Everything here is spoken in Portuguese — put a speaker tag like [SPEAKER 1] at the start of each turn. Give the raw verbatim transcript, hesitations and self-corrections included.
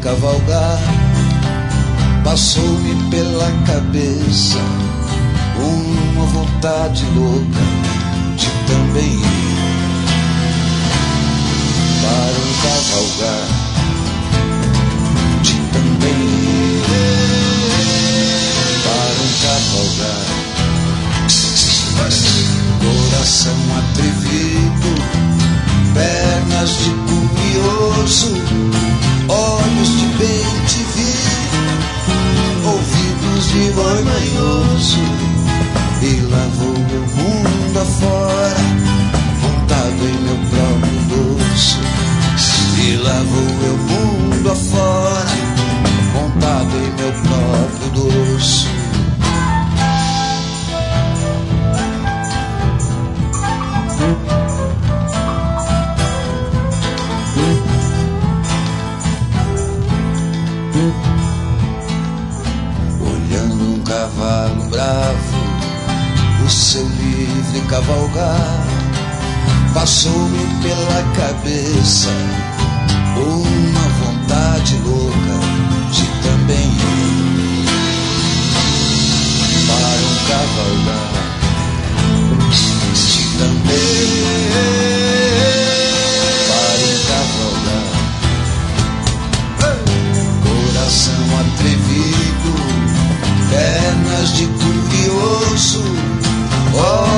[SPEAKER 1] cavalgar. Passou-me pela cabeça uma vontade louca de também ir para um cavalgar, de também ir para um cavalgar. Coração atrevido, pernas de curioso, olhos de bem te vi, ouvidos de boi manhoso. E lá vou meu mundo afora, montado em meu próprio dorso. E lá vou meu mundo afora, montado em meu próprio dorso. Olhando um cavalo bravo, o seu livre cavalgar, passou-me pela cabeça uma vontade louca de também ir para um cavalgar, de também para um cavalgar. Coração atrevido, pernas de curioso, oh,